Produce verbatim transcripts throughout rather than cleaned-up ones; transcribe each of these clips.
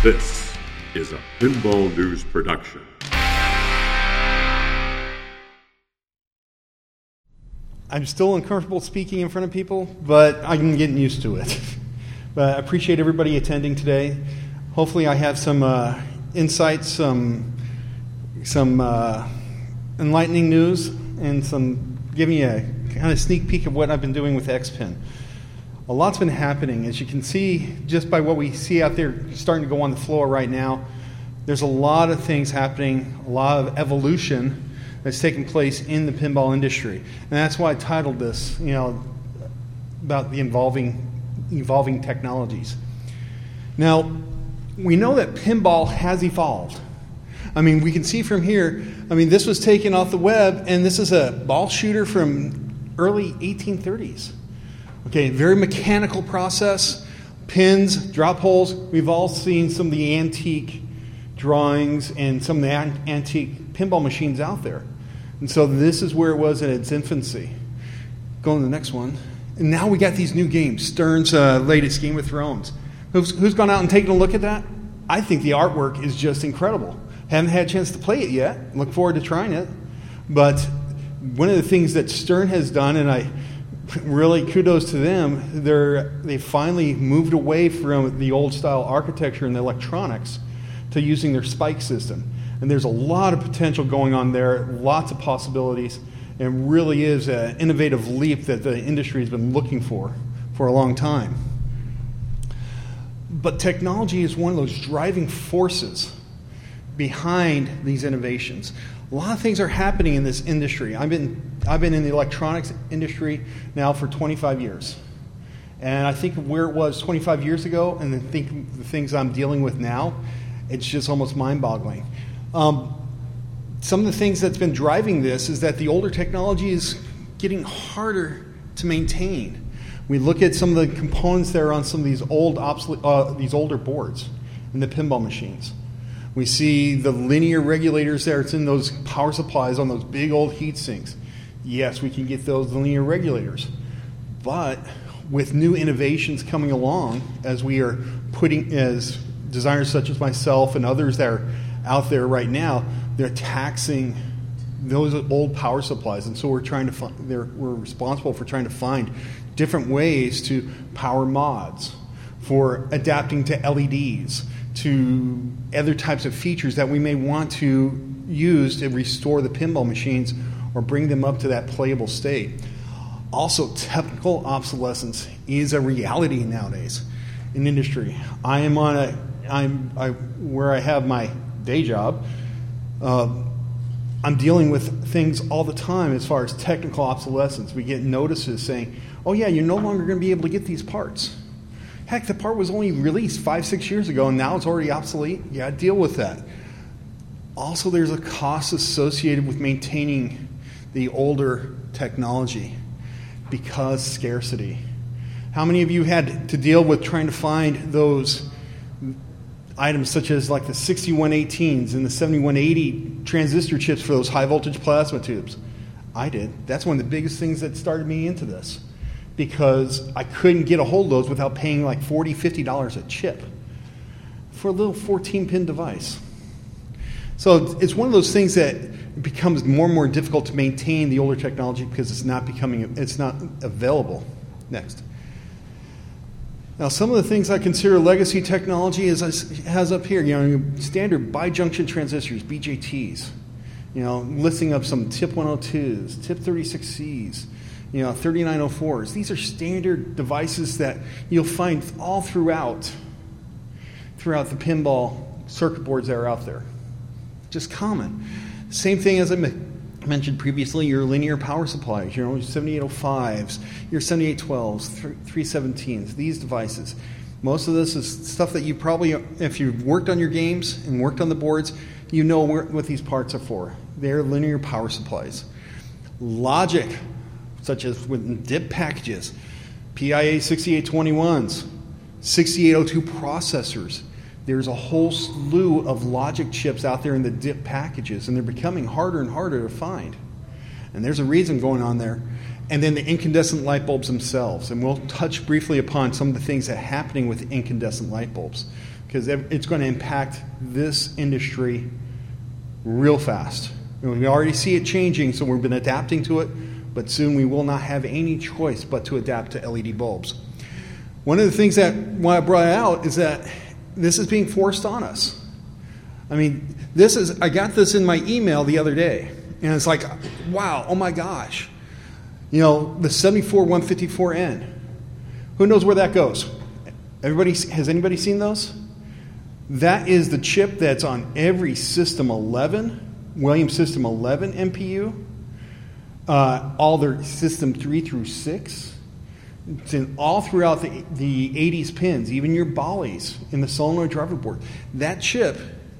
This is a Pinball News production. I'm still uncomfortable speaking in front of people, but I'm getting used to it. But I appreciate everybody attending today. Hopefully I have some uh, insights, some some uh, enlightening news, and some giving you a kind of sneak peek of what I've been doing with X-Pin. A lot's been happening. As you can see, just by what we see out there starting to go on the floor right now, there's a lot of things happening, a lot of evolution that's taking place in the pinball industry. And that's why I titled this, you know, about the evolving, evolving technologies. Now, we know that pinball has evolved. I mean, we can see from here, I mean, this was taken off the web, and this is a ball shooter from early eighteen thirties. Okay, very mechanical process, pins, drop holes. We've all seen some of the antique drawings and some of the an- antique pinball machines out there. And so this is where it was in its infancy. Go on to the next one. And now we got these new games, Stern's uh, latest Game of Thrones. Who's, who's gone out and taken a look at that? I think the artwork is just incredible. Haven't had a chance to play it yet. Look forward to trying it. But one of the things that Stern has done, and I really kudos to them, they're, they finally moved away from the old style architecture and the electronics to using their spike system. And there's a lot of potential going on there, lots of possibilities, and really is an innovative leap that the industry has been looking for for a long time. But technology is one of those driving forces behind these innovations. A lot of things are happening in this industry. I've been I've been in the electronics industry now for twenty-five years. And I think of where it was twenty-five years ago and then think of the things I'm dealing with now, it's just almost mind-boggling. Um, some of the things that's been driving this is that the older technology is getting harder to maintain. We look at some of the components that are on some of these old obsolete, uh, these older boards in the pinball machines. We see the linear regulators there. It's in those power supplies on those big old heat sinks. Yes, we can get those linear regulators. But with new innovations coming along, as we are putting, as designers such as myself and others that are out there right now, they're taxing those old power supplies. And so we're trying to find, they're, we're responsible for trying to find different ways to power mods, for adapting to L E Ds, to other types of features that we may want to use to restore the pinball machines or bring them up to that playable state. Also, technical obsolescence is a reality nowadays in industry. I am on a, I'm I, where I have my day job. Uh, I'm dealing with things all the time as far as technical obsolescence. We get notices saying, "Oh yeah, you're no longer going to be able to get these parts." Heck, the part was only released five, six years ago, and now it's already obsolete. Yeah, deal with that. Also, there's a cost associated with maintaining the older technology because scarcity. How many of you had to deal with trying to find those items such as like the sixty-one eighteens and the seventy-one eighty transistor chips for those high-voltage plasma tubes? I did. That's one of the biggest things that started me into this, because I couldn't get a hold of those without paying like forty dollars, fifty dollars a chip for a little fourteen-pin device. So it's one of those things that becomes more and more difficult to maintain the older technology because it's not becoming, it's not available. Next. Now, some of the things I consider legacy technology is has up here, you know, standard bijunction transistors, B J Ts, you know, listing up some TIP one oh twos, TIP thirty-six Cs, you know, thirty-nine oh fours. These are standard devices that you'll find all throughout, throughout the pinball circuit boards that are out there. Just common. Same thing as I mentioned previously, your linear power supplies, your seventy-eight oh fives, your seventy-eight twelves, three seventeens, these devices. Most of this is stuff that you probably, if you've worked on your games and worked on the boards, you know what these parts are for. They're linear power supplies. Logic, such as with D I P packages, P I A sixty-eight twenty-ones, sixty-eight oh two processors. There's a whole slew of logic chips out there in the D I P packages, and they're becoming harder and harder to find. And there's a reason going on there. and then the incandescent light bulbs themselves. And we'll touch briefly upon some of the things that are happening with incandescent light bulbs, because it's going to impact this industry real fast. We already see it changing, so we've been adapting to it, but soon we will not have any choice but to adapt to L E D bulbs. One of the things that why I brought out is that this is being forced on us. I mean, this is I got this in my email the other day, and it's like, wow, oh my gosh. You know, the seventy-four one fifty-four N. Who knows where that goes? Everybody, has anybody seen those? That is the chip that's on every System eleven, Williams System eleven M P U, uh, all their System three through six. It's in all throughout the, the eighties pins, even your Bollies in the solenoid driver board. That chip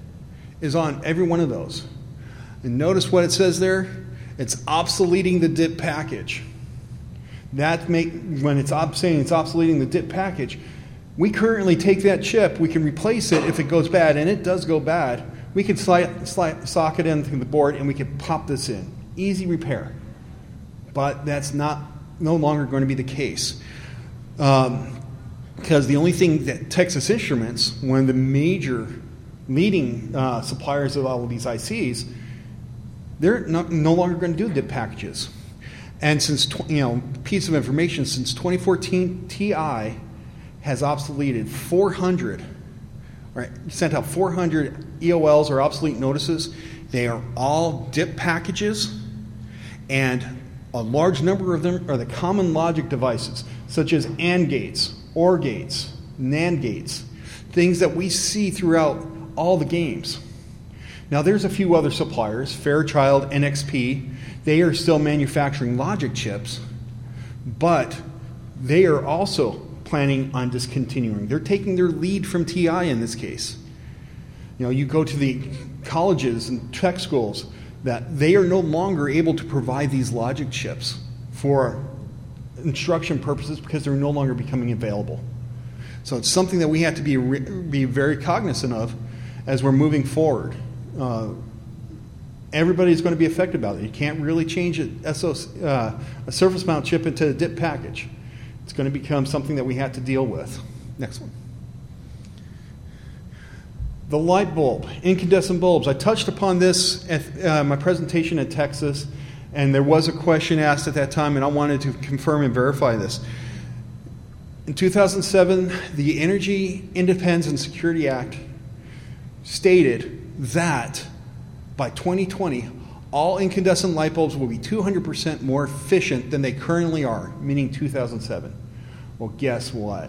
is on every one of those. And notice what it says there. It's obsoleting the D I P package. That make when it's op, saying it's obsoleting the D I P package, we currently take that chip, we can replace it if it goes bad, and it does go bad. We can slide, slide, sock it into the board, and we can pop this in. Easy repair. But that's not no longer going to be the case. Um, because the only thing that Texas Instruments, one of the major leading uh, suppliers of all of these I Cs, they're not, no longer going to do D I P packages. And since, you know, piece of information, since twenty fourteen, T I has obsoleted four hundred, right, sent out four hundred E O Ls or obsolete notices. They are all D I P packages, and a large number of them are the common logic devices, such as AND gates, OR gates, NAND gates, things that we see throughout all the games. Now, there's a few other suppliers, Fairchild, N X P. They are still manufacturing logic chips, but they are also planning on discontinuing. They're taking their lead from T I in this case. You know, you go to the colleges and tech schools that they are no longer able to provide these logic chips for instruction purposes because they're no longer becoming available. So it's something that we have to be be very cognizant of as we're moving forward. Uh, everybody's going to be affected by it. You can't really change a, S O, uh, a surface mount chip into a D I P package. It's going to become something that we have to deal with. Next one. The light bulb, incandescent bulbs. I touched upon this at uh, my presentation at Texas, and there was a question asked at that time, and I wanted to confirm and verify this. In two thousand seven, the Energy Independence and Security Act stated that by twenty twenty, all incandescent light bulbs will be two hundred percent more efficient than they currently are, meaning two thousand seven. Well, guess what?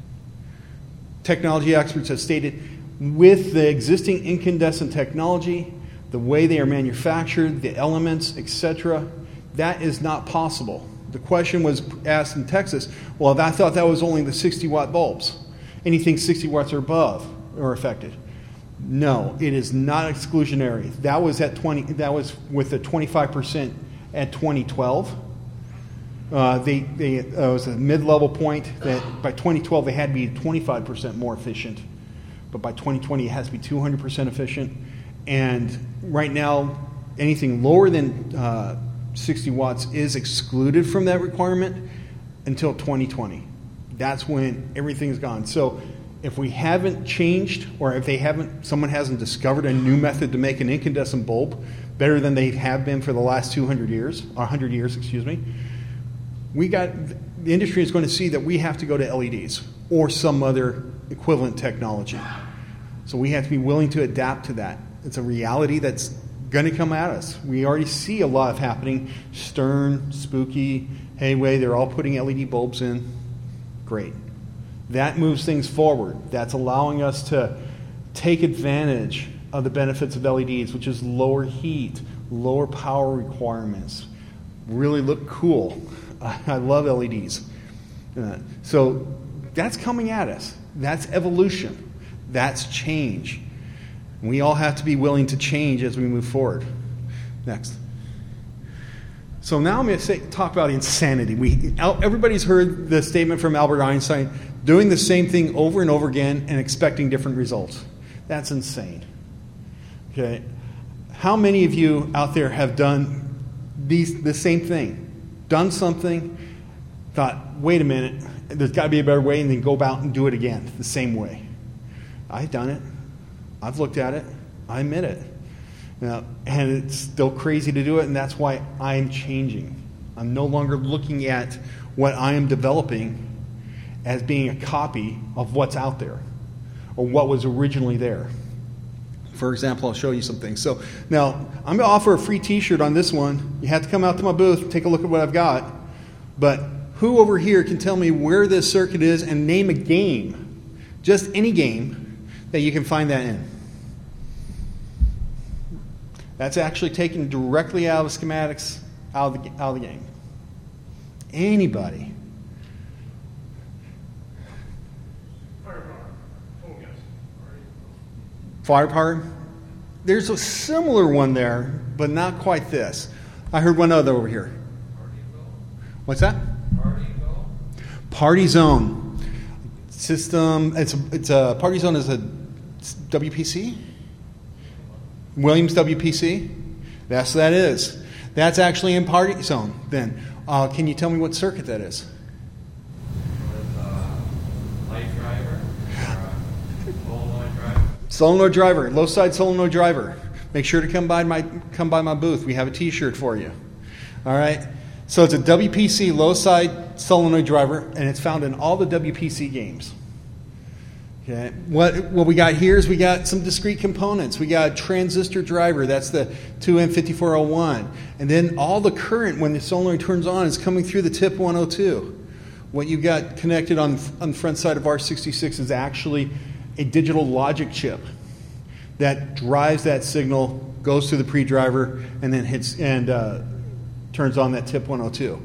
Technology experts have stated with the existing incandescent technology, the way they are manufactured, the elements, et cetera, that is not possible. The question was asked in Texas, well, I thought that was only the sixty watt bulbs. Anything sixty watts or above are affected. No, it is not exclusionary. That was at twenty. That was with the twenty-five percent at twenty twelve. Uh, they they uh, was a mid-level point that by twenty twelve they had to be twenty-five percent more efficient, but by twenty twenty it has to be two hundred percent efficient. And right now, anything lower than uh, sixty watts is excluded from that requirement until twenty twenty. That's when everything's gone. So if we haven't changed, or if they haven't, someone hasn't discovered a new method to make an incandescent bulb better than they have been for the last two hundred years, or one hundred years, excuse me, we got the industry is going to see that we have to go to L E Ds or some other equivalent technology. So we have to be willing to adapt to that. It's a reality that's going to come at us. We already see a lot of happening. Stern, Spooky, Hayway, they're all putting L E D bulbs in. Great. That moves things forward. That's allowing us to take advantage of the benefits of L E Ds, which is lower heat, lower power requirements. Really look cool. I love L E Ds. Uh, so that's coming at us. That's evolution. That's change. We all have to be willing to change as we move forward. Next. So now I'm going to say, talk about insanity. We, everybody's heard the statement from Albert Einstein, doing the same thing over and over again and expecting different results. That's insane. Okay. How many of you out there have done these, the same thing done something, thought, wait a minute, there's got to be a better way, and then go about and do it again the same way. I've done it. I've looked at it. I admit it. You know, and it's still crazy to do it, and that's why I'm changing. I'm no longer looking at what I am developing as being a copy of what's out there or what was originally there. For example, I'll show you some things. So now I'm going to offer a free t-shirt on this one. You have to come out to my booth, take a look at what I've got. But who over here can tell me where this circuit is and name a game, just any game, that you can find that in? That's actually taken directly out of the schematics, out of the, out of the game. Anybody? Firepower. There's a similar one there, but not quite this. I heard one other over here. What's that? Party Zone. Party Zone system. It's a, it's a Party Zone is a W P C. Williams W P C. That's what that is. That's actually in Party Zone. Then, uh, can you tell me what circuit that is? With uh, light driver. Or, uh, solenoid driver. Solenoid driver, low side solenoid driver. Make sure to come by my come by my booth. We have a T-shirt for you. All right. So it's a W P C low side solenoid driver, and it's found in all the W P C games. Okay. What what we got here is we got some discrete components. We got a transistor driver. That's the two M fifty-four oh one, and then all the current when the solenoid turns on is coming through the tip one oh two. What you got connected on on the front side of R sixty-six is actually a digital logic chip that drives that signal, goes through the pre-driver, and then hits and uh, turns on that tip one oh two.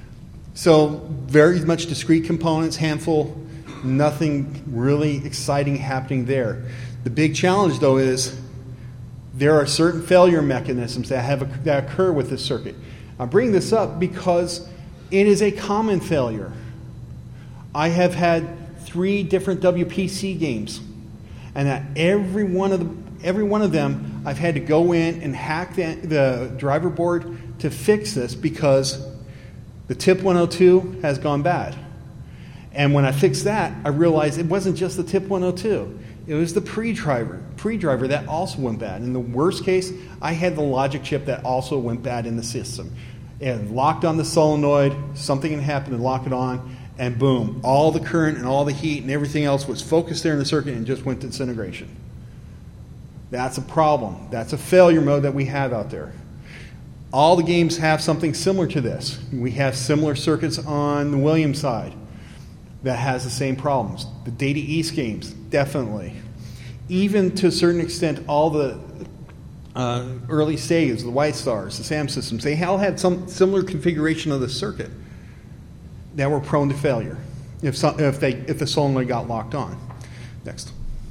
So very much discrete components, handful, nothing really exciting happening there. The big challenge, though, is there are certain failure mechanisms that have that occur with this circuit. I bring this up because it is a common failure. I have had three different W P C games, and at every one of the, every one of them, I've had to go in and hack the, the driver board to fix this because the tip one oh two has gone bad. And when I fixed that, I realized it wasn't just the tip one oh two. It was the pre-driver, pre-driver that also went bad. In the worst case, I had the logic chip that also went bad in the system. It locked on the solenoid, something had happened to lock it on, and boom, all the current and all the heat and everything else was focused there in the circuit and just went to disintegration. That's a problem. That's a failure mode that we have out there. All the games have something similar to this. We have similar circuits on the Williams side that has the same problems. The Data East games, definitely. Even to a certain extent, all the uh, early Segas, the White Stars, the SAM systems, they all had some similar configuration of the circuit that were prone to failure if, so, if, they, if the solenoid got locked on. Next.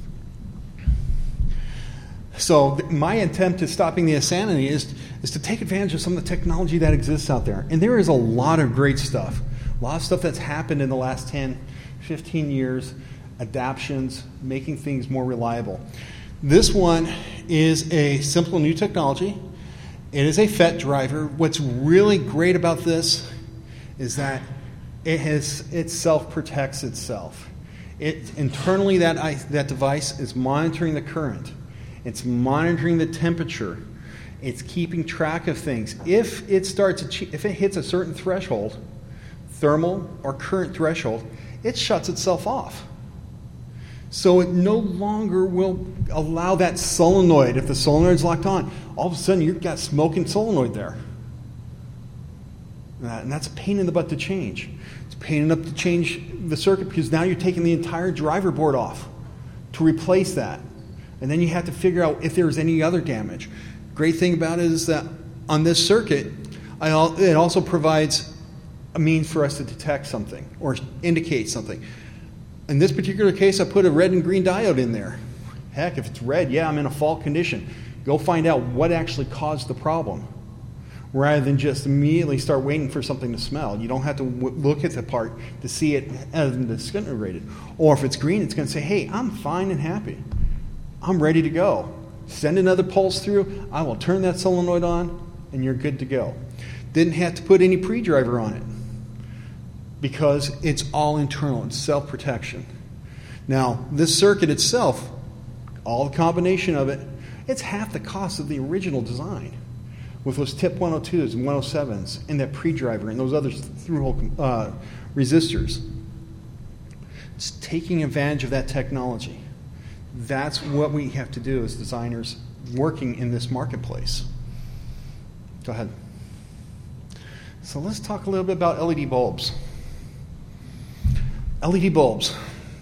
So th- my attempt to stopping the insanity is, is to take advantage of some of the technology that exists out there. And there is a lot of great stuff. A lot of stuff that's happened in the last ten, fifteen years, adaptions, making things more reliable. This one is a simple new technology. It is a F E T driver. What's really great about this is that it has it self-protects itself. It internally that I, that device is monitoring the current. It's monitoring the temperature. It's keeping track of things. If it starts if it hits a certain threshold, thermal or current threshold, it shuts itself off. So it no longer will allow that solenoid, if the solenoid's locked on, all of a sudden you've got smoking solenoid there. And that's a pain in the butt to change. It's a pain in the butt to change the circuit because now you're taking the entire driver board off to replace that. And then you have to figure out if there's any other damage. Great thing about it is that on this circuit, it also provides a means for us to detect something or indicate something. In this particular case, I put a red and green diode in there. Heck, if it's red, yeah, I'm in a fault condition. Go find out what actually caused the problem rather than just immediately start waiting for something to smell. You don't have to w- look at the part to see it as disintegrated. Or if it's green, it's going to say, hey, I'm fine and happy. I'm ready to go. Send another pulse through. I will turn that solenoid on, and you're good to go. Didn't have to put any pre-driver on it because it's all internal. It's self-protection. Now, this circuit itself, all the combination of it, it's half the cost of the original design with those tip one oh twos and one oh sevens and that pre-driver and those other through-hole uh, resistors. It's taking advantage of that technology. That's what we have to do as designers working in this marketplace. Go ahead. So let's talk a little bit about L E D bulbs. L E D bulbs.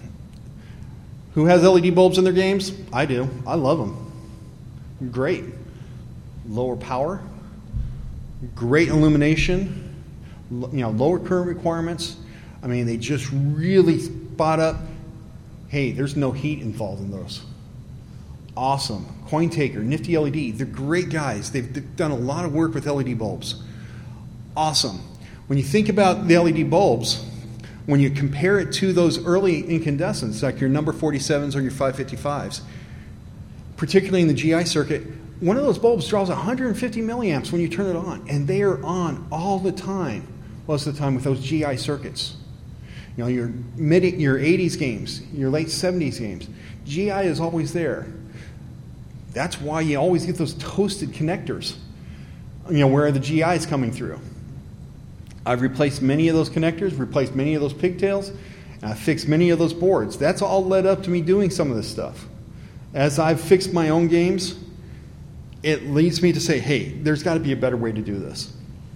Who has L E D bulbs in their games? I do. I love them. Great. Lower power, great illumination, you know, lower current requirements. I mean, they just really spot up, hey, there's no heat involved in those. Awesome. CoinTaker, Nifty L E D, they're great guys. They've, they've done a lot of work with L E D bulbs. Awesome. When you think about the L E D bulbs, when you compare it to those early incandescents, like your number forty-sevens or your five fifty-fives, particularly in the G I circuit, one of those bulbs draws one hundred fifty milliamps when you turn it on, and they are on all the time, most of the time with those G I circuits. You know, your mid, your eighties games, your late seventies games, G I is always there. That's why you always get those toasted connectors, you know, where the G I is coming through. I've replaced many of those connectors, replaced many of those pigtails, and I've fixed many of those boards. That's all led up to me doing some of this stuff. As I've fixed my own games, it leads me to say, hey, there's got to be a better way to do this.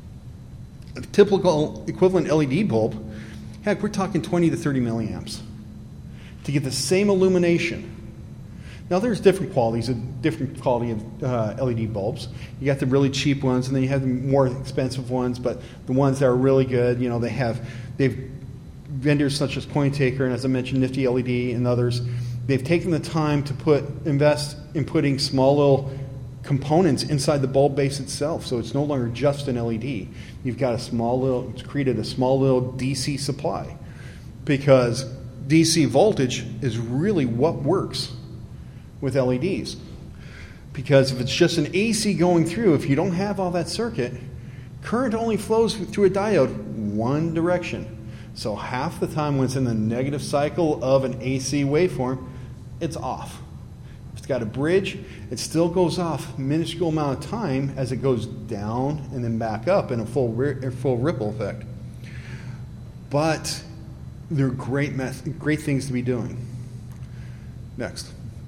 A typical equivalent L E D bulb, heck, we're talking twenty to thirty milliamps to get the same illumination. Now, there's different qualities, a different quality of uh, L E D bulbs. You got the really cheap ones, and then you have the more expensive ones, but the ones that are really good, you know, they have, they've, vendors such as CoinTaker, and as I mentioned, Nifty L E D and others, they've taken the time to put, invest in putting small little components inside the bulb base itself, so it's no longer just an L E D. You've got a small little, it's created a small little D C supply, because D C voltage is really what works with L E Ds. Because if it's just an A C going through, if you don't have all that circuit, current only flows through a diode one direction. So half the time when it's in the negative cycle of an A C waveform, it's off. If it's got a bridge, it still goes off a minuscule amount of time as it goes down and then back up in a full, ri- full ripple effect. But they're great, meth- great things to be doing. Next.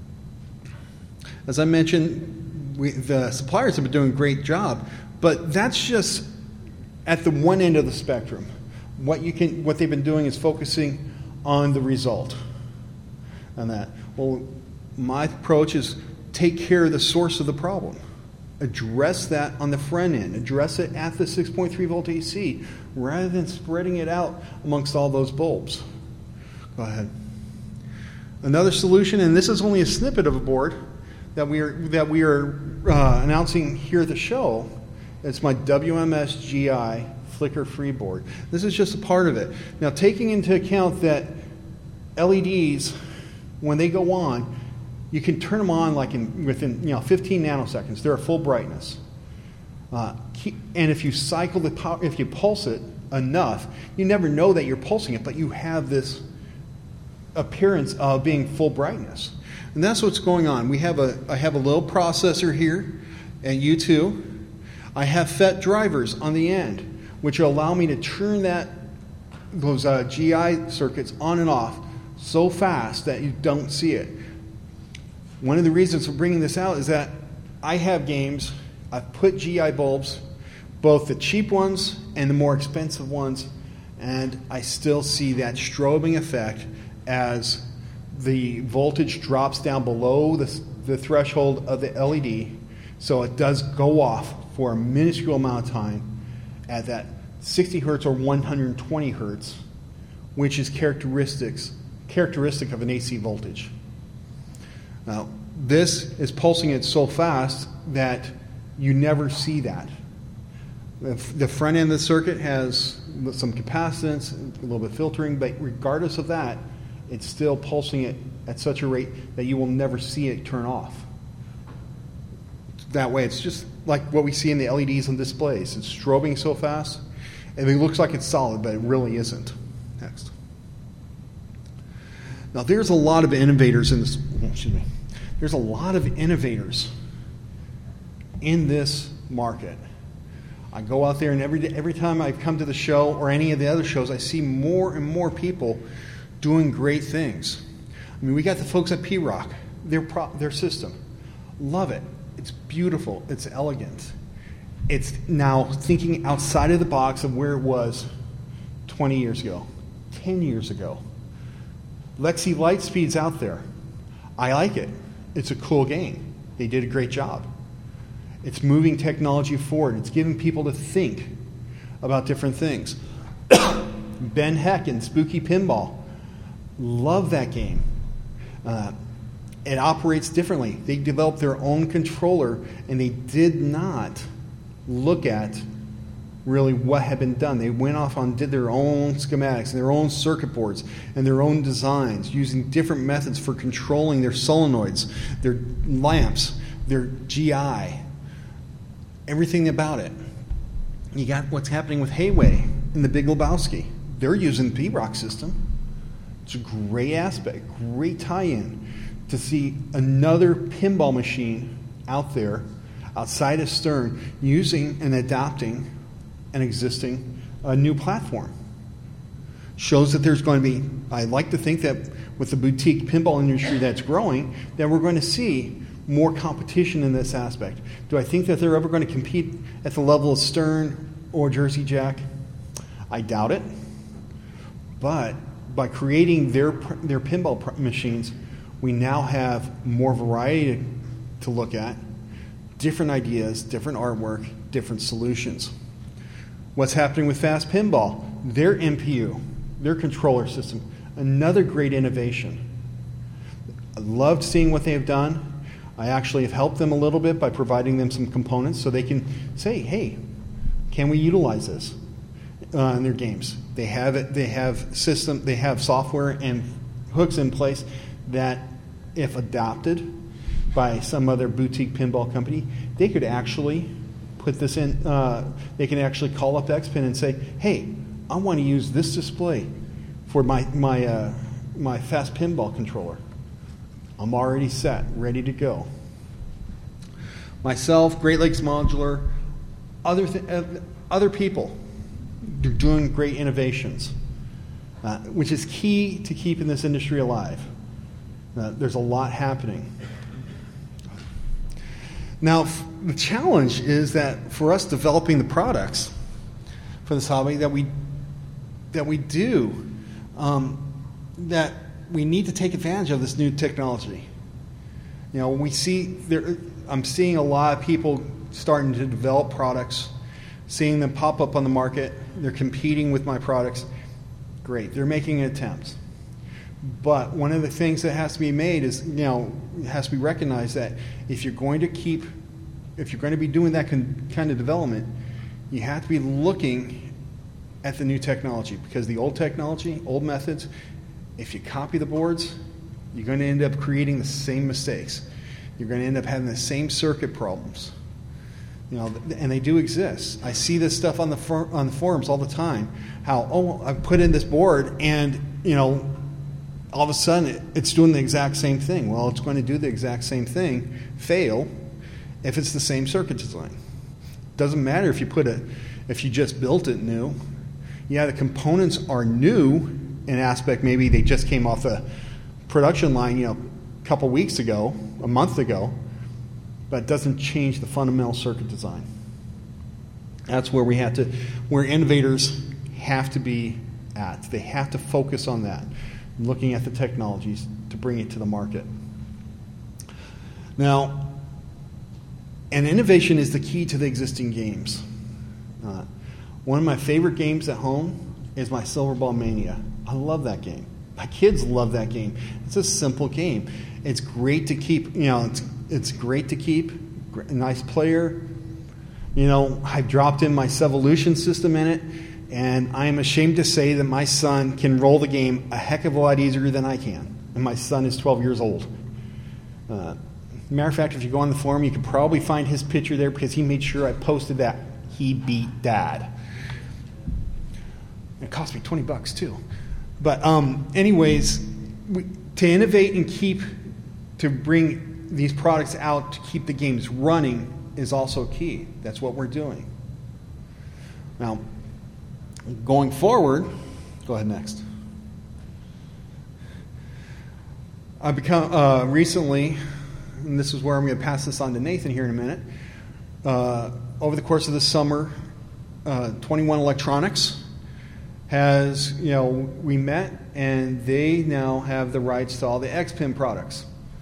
As I mentioned, we, the suppliers have been doing a great job, but that's just at the one end of the spectrum. What you can, what they've been doing is focusing on the result. On that, well, my approach is take care of the source of the problem. Address that on the front end. Address it at the six point three volt A C rather than spreading it out amongst all those bulbs. Go ahead. Another solution, and this is only a snippet of a board that we are that we are uh, announcing here at the show. It's my W M S G I flicker-free board. This is just a part of it. Now, taking into account that L E Ds, when they go on, you can turn them on like in within you know fifteen nanoseconds. They're at full brightness, uh, keep, and if you cycle the power, if you pulse it enough, you never know that you're pulsing it, but you have this appearance of being full brightness. And that's what's going on. We have a, I have a little processor here, and you too. I have F E T drivers on the end, which will allow me to turn that those uh, G I circuits on and off so fast that you don't see it. One of the reasons for bringing this out is that I have games, I've put G I bulbs, both the cheap ones and the more expensive ones, and I still see that strobing effect as the voltage drops down below the, the threshold of the L E D, so it does go off for a minuscule amount of time at that sixty hertz or one hundred twenty hertz, which is characteristics characteristic of an A C voltage. Now, this is pulsing it so fast that you never see that. The front end of the circuit has some capacitance, a little bit of filtering, but regardless of that, it's still pulsing it at such a rate that you will never see it turn off. that way. It's just like what we see in the L E Ds on displays. It's strobing so fast, and it looks like it's solid, but it really isn't. Next. Now, there's a lot of innovators in this. Excuse me. There's a lot of innovators in this market. I go out there, and every day, every time I come to the show or any of the other shows, I see more and more people doing great things. I mean, we got the folks at P-Rock, their pro, their system. Love it. It's beautiful. It's elegant. It's now thinking outside of the box of where it was twenty years ago, ten years ago. Lexi Lightspeed's out there. I like it. It's a cool game. They did a great job. It's moving technology forward. It's giving people to think about different things. Ben Heck and Spooky Pinball. Love that game. Uh, it operates differently. They developed their own controller, and they did not look at really what had been done. They went off and did their own schematics and their own circuit boards and their own designs, using different methods for controlling their solenoids, their lamps, their G I, everything about it. You got what's happening with Hayway and the Big Lebowski. They're using the P-Rock system. It's a great aspect, great tie-in to see another pinball machine out there outside of Stern using and adopting an existing uh, new platform. Shows that there's going to be, I like to think that with the boutique pinball industry that's growing, that we're going to see more competition in this aspect. Do I think that they're ever going to compete at the level of Stern or Jersey Jack? I doubt it. But by creating their their pinball pr- machines, we now have more variety to look at, different ideas, different artwork, different solutions. What's happening with Fast Pinball? Their M P U, their controller system, another great innovation. I loved seeing what they've done. I actually have helped them a little bit by providing them some components so they can say, hey, can we utilize this uh, in their games? They have it. They have system. They have software and hooks in place that, if adopted by some other boutique pinball company, they could actually put this in. Uh, they can actually call up X P N and say, hey, I want to use this display for my my uh, my Fast Pinball controller. I'm already set, ready to go. Myself, Great Lakes Modular, other th- uh, other people, they're doing great innovations, uh, which is key to keeping this industry alive. Uh, there's a lot happening. Now, f- the challenge is that for us developing the products for this hobby that we that we do, um, that we need to take advantage of this new technology. You know, we see there. I'm seeing a lot of people starting to develop products, seeing them pop up on the market. They're competing with my products. Great, they're making an attempt. But one of the things that has to be made is, you know, it has to be recognized that if you're going to keep, if you're going to be doing that con- kind of development, you have to be looking at the new technology, because the old technology, old methods, if you copy the boards, you're going to end up creating the same mistakes. You're going to end up having the same circuit problems. You know, and they do exist. I see this stuff on the for, on the forums all the time. How, oh, I put in this board, and you know, all of a sudden it, it's doing the exact same thing. Well, it's going to do the exact same thing, fail, if it's the same circuit design. Doesn't matter if you put a, if you just built it new. Yeah, the components are new in aspect. Maybe they just came off the production line, you know, a couple weeks ago, a month ago, but it doesn't change the fundamental circuit design. That's where we have to, where innovators have to be at. They have to focus on that, looking at the technologies to bring it to the market. Now, and innovation is the key to the existing games. Uh, one of my favorite games at home is my Silver Ball Mania. I love that game. My kids love that game. It's a simple game. It's great to keep, you know, it's, it's great to keep, a nice player. You know, I've dropped in my Sevolution system in it, and I am ashamed to say that my son can roll the game a heck of a lot easier than I can. And my son is twelve years old. Uh, Matter of fact, if you go on the forum, you can probably find his picture there because he made sure I posted that. He beat Dad. It cost me twenty bucks too. But um, anyways, we, to innovate and keep, to bring these products out to keep the games running is also key. That's what we're doing. Now, going forward, go ahead next. I've become, uh, recently, and this is where I'm going to pass this on to Nathan here in a minute, uh, over the course of the summer, uh, twenty-one Electronics has, you know, we met and they now have the rights to all the X-Pin products.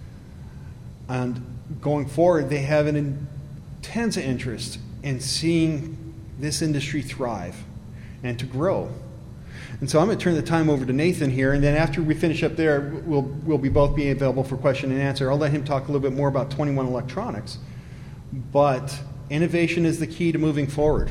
And going forward, they have an intense interest in seeing this industry thrive and to grow. And so I'm going to turn the time over to Nathan here, and then after we finish up there, we'll, we'll be both be available for question and answer. I'll let him talk a little bit more about twenty-one Electronics. But innovation is the key to moving forward.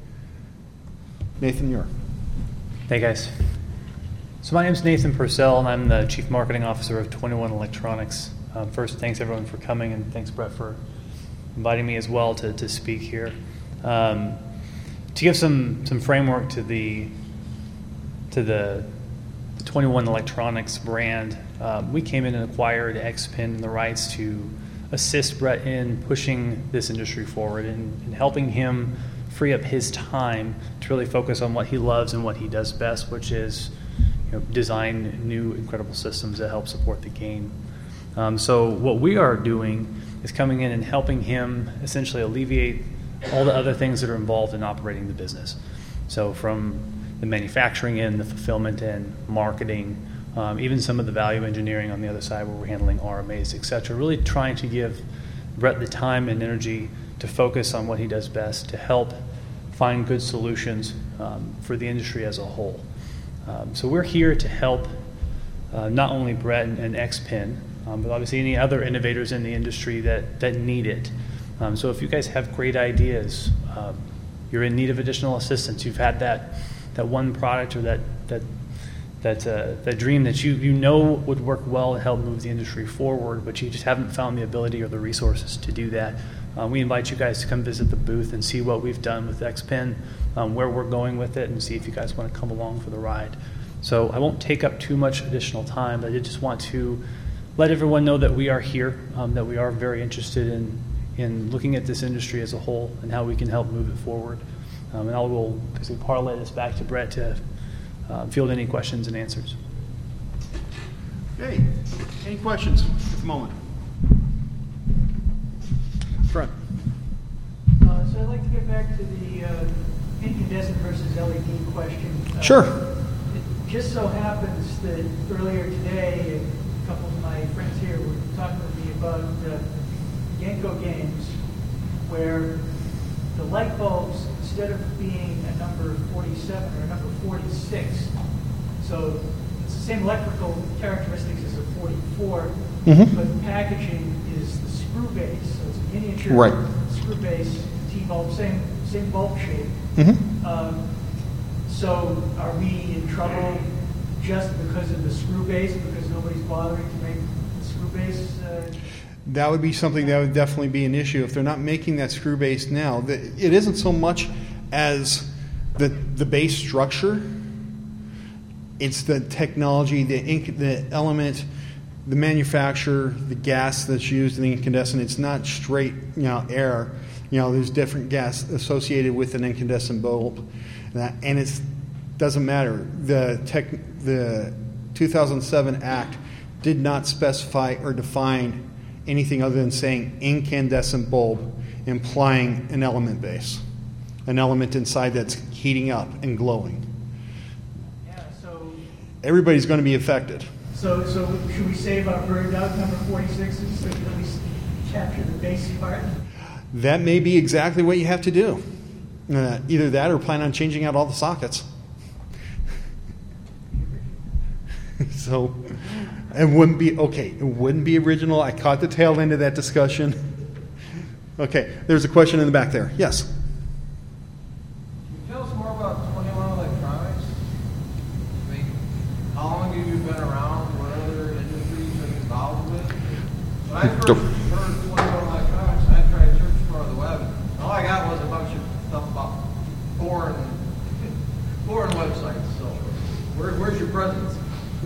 Nathan, you're. Hey guys. So my name is Nathan Purcell, and I'm the Chief Marketing Officer of twenty-one Electronics. Um, first, thanks everyone for coming, and thanks Brett for inviting me as well to, to speak here. Um, to give some some framework to the to the, the twenty-one Electronics brand, um, we came in and acquired X-Pin and the rights to assist Brett in pushing this industry forward and, and helping him free up his time to really focus on what he loves and what he does best, which is, you know, design new incredible systems that help support the game. Um, so what we are doing is coming in and helping him essentially alleviate all the other things that are involved in operating the business. So from the manufacturing end, the fulfillment end, marketing, um, even some of the value engineering on the other side where we're handling R M As, et cetera. Really trying to give Brett the time and energy to focus on what he does best, to help find good solutions um, for the industry as a whole. Um, so we're here to help uh, not only Brett and, and X-Pin, um, but obviously any other innovators in the industry that, that need it. Um, so if you guys have great ideas, um, you're in need of additional assistance, you've had that that one product or that that that uh, that dream that you you know would work well to help move the industry forward, but you just haven't found the ability or the resources to do that. Uh, we invite you guys to come visit the booth and see what we've done with X-Pin, um, where we're going with it, and see if you guys want to come along for the ride. So I won't take up too much additional time, but I did just want to let everyone know that we are here, um, that we are very interested in in looking at this industry as a whole and how we can help move it forward. Um, and I will basically parlay this back to Brett to uh, field any questions and answers. Okay, any questions at the moment? Brett. Uh, so I'd like to get back to the uh, incandescent versus L E D question. Uh, Sure. It just so happens that earlier today, a couple of my friends here were talking with me about uh, Yenko games, where the light bulbs, instead of being a number forty-seven or a number forty-six, so it's the same electrical characteristics as a forty-four, Mhm. but the packaging is the screw base, so it's a miniature Right. screw base T-bulb, same same bulb shape. Mm-hmm. Um, so are we in trouble just because of the screw base, because nobody's bothering to make the screw base? Uh, That would be something that would definitely be an issue if they're not making that screw base now. The- It isn't so much as the the base structure; it's the technology, the ink, the element, the manufacturer, the gas that's used in the incandescent. It's not straight, you know, air. You know, there's different gas associated with an incandescent bulb, and, that, and it doesn't matter. The tech, the two thousand seven Act did not specify or define anything other than saying incandescent bulb, implying an element base, an element inside that's heating up and glowing. yeah, so Everybody's going to be affected. So, so should we save our burned out number forty-sixes so that we capture the base part? That may be exactly what you have to do. Uh, either that or plan on changing out all the sockets. So it wouldn't be, okay, it wouldn't be original. I caught the tail end of that discussion. Okay, there's a question in the back there. Yes? Can you tell us more about twenty-one Electronics? I mean, how long have you been around? What other industries are you involved with? What I first heard twenty-one Electronics, I tried to search for the web. And all I got was a bunch of stuff about foreign, foreign websites. So, where, where's your presence?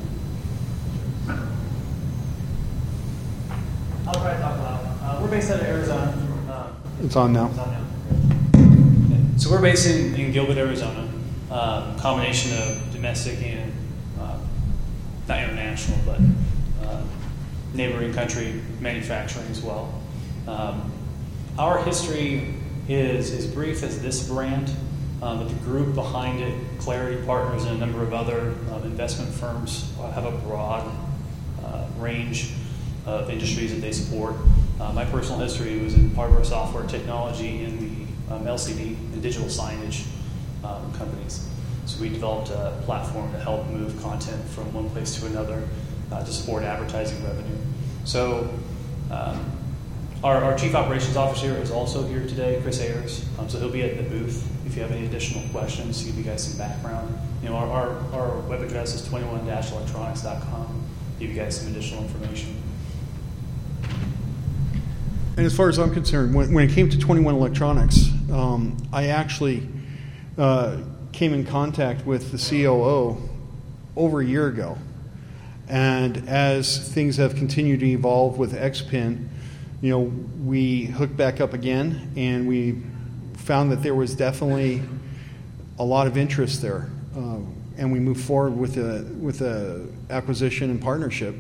I'll try to talk loud. Uh, we're based out of Arizona. Uh, It's on now. it's on now. So we're based in, in Gilbert, Arizona. Um, combination of domestic and uh, not international, but uh, neighboring country manufacturing as well. Um, our history is as brief as this brand, um, but the group behind it, Clarity Partners and a number of other um, investment firms, uh, have a broad uh, range of industries that they support. Uh, my personal history was in hardware, software, technology in the um, L C D and digital signage um, companies. So we developed a platform to help move content from one place to another uh, to support advertising revenue. So um, our, our Chief Operations Officer is also here today, Chris Ayers. Um, so he'll be at the booth if you have any additional questions to give you guys some background. You know, our, our, our web address is twenty-one electronics dot com. Give you guys some additional information. And as far as I'm concerned, when, when it came to twenty-one Electronics, um, I actually uh, came in contact with the C O O over a year ago. And as things have continued to evolve with X Pin, you know, we hooked back up again, and we found that there was definitely a lot of interest there. Uh, and we moved forward with a with a acquisition and partnership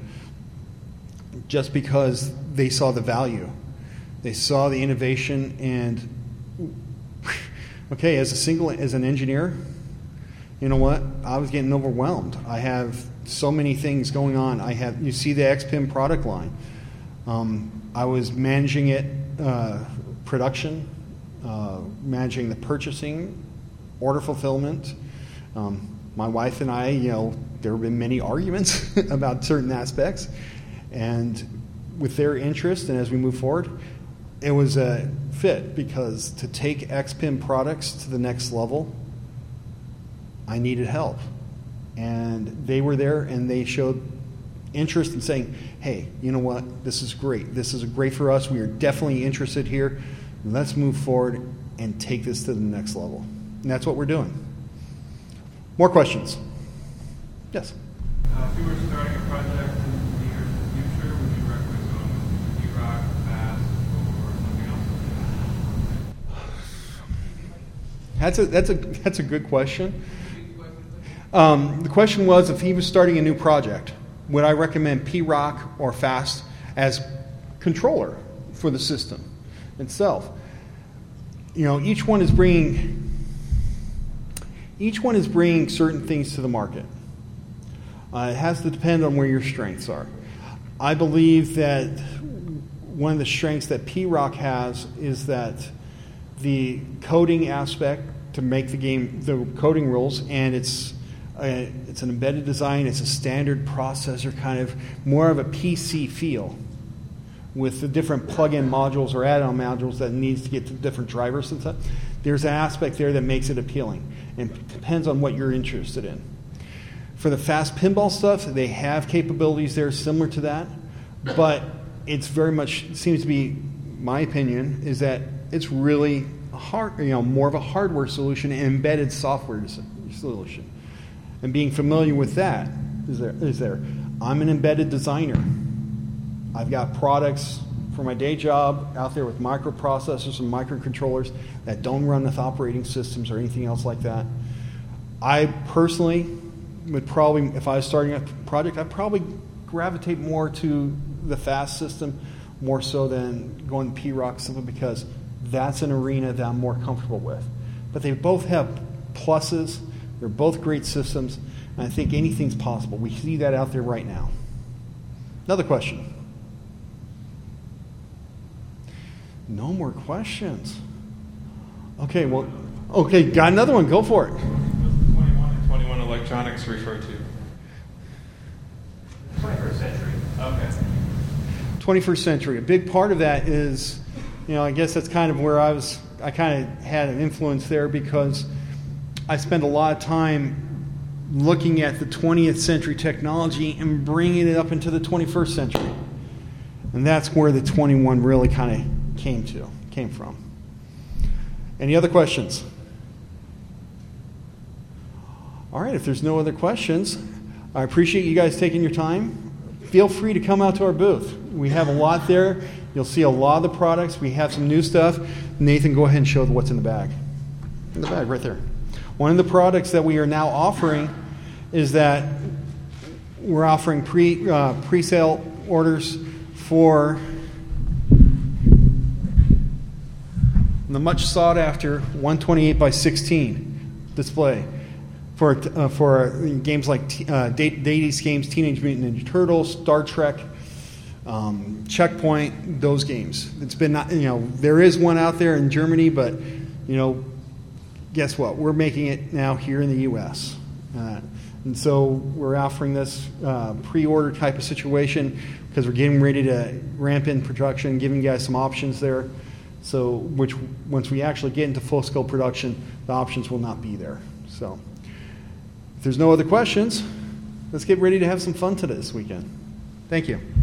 just because they saw the value. They saw the innovation, and okay, as a single, as an engineer, you know what? I was getting overwhelmed. I have so many things going on. I have, you see the X P I M product line. Um, I was managing it, uh, production, uh, managing the purchasing, order fulfillment. Um, my wife and I, you know, there have been many arguments about certain aspects, and with their interest, and as we move forward, it was a fit, because to take X P I M products to the next level, I needed help. And they were there, and they showed interest in saying, hey, you know what, this is great. This is great for us. We are definitely interested here. Let's move forward and take this to the next level. And that's what we're doing. More questions? Yes? Uh, if you were starting a project in the near future, would you recommend going with P-Rock, Fast, or something else? That's a, that's a, that's a good question. Um, the question was, if he was starting a new project, would I recommend P-Rock or Fast as controller for the system itself? You know, each one is bringing each one is bringing certain things to the market. Uh, it has to depend on where your strengths are. I believe that one of the strengths that P-Rock has is that the coding aspect to make the game, the coding rules, and it's uh, it's an embedded design. It's a standard processor, kind of more of a P C feel, with the different plug-in modules or add-on modules that needs to get to different drivers and stuff. There's an aspect there that makes it appealing, and it depends on what you're interested in. For the fast pinball stuff, they have capabilities there similar to that, but it's very much, seems to be, my opinion, is that it's really a hard, you know, more of a hardware solution and embedded software solution. And being familiar with that is there. Is there. I'm an embedded designer. I've got products for my day job out there with microprocessors and microcontrollers that don't run with operating systems or anything else like that. I personally would probably, if I was starting a project, I'd probably gravitate more to the fast system more so than going P-Rock, simply because that's an arena that I'm more comfortable with. But they both have pluses. They're both great systems, and I think anything's possible. We see that out there right now. Another question. No more questions. Okay, well, okay, got another one. Go for it. What's the twenty-one and twenty-one Electronics refer to? twenty-first century. Okay. twenty-first century. A big part of that is, you know, I guess that's kind of where I was, I kind of had an influence there, because I spent a lot of time looking at the twentieth century technology and bringing it up into the twenty-first century. And that's where the twenty-one really kind of came to, came from. Any other questions? All right, if there's no other questions, I appreciate you guys taking your time. Feel free to come out to our booth. We have a lot there. You'll see a lot of the products. We have some new stuff. Nathan, go ahead and show what's in the bag. In the bag, right there. One of the products that we are now offering is that we're offering pre, uh, pre-sale orders for the much sought-after one twenty-eight by sixteen display for uh, for games like t- uh, Deity's games, Teenage Mutant Ninja Turtles, Star Trek, um, Checkpoint, those games. It's been, you know, there is one out there in Germany, but, you know, guess what? We're making it now here in the U S Uh, and so we're offering this uh, pre-order type of situation because we're getting ready to ramp in production, giving you guys some options there. So, which once we actually get into full-scale production, the options will not be there. So, if there's no other questions, let's get ready to have some fun today this weekend. Thank you.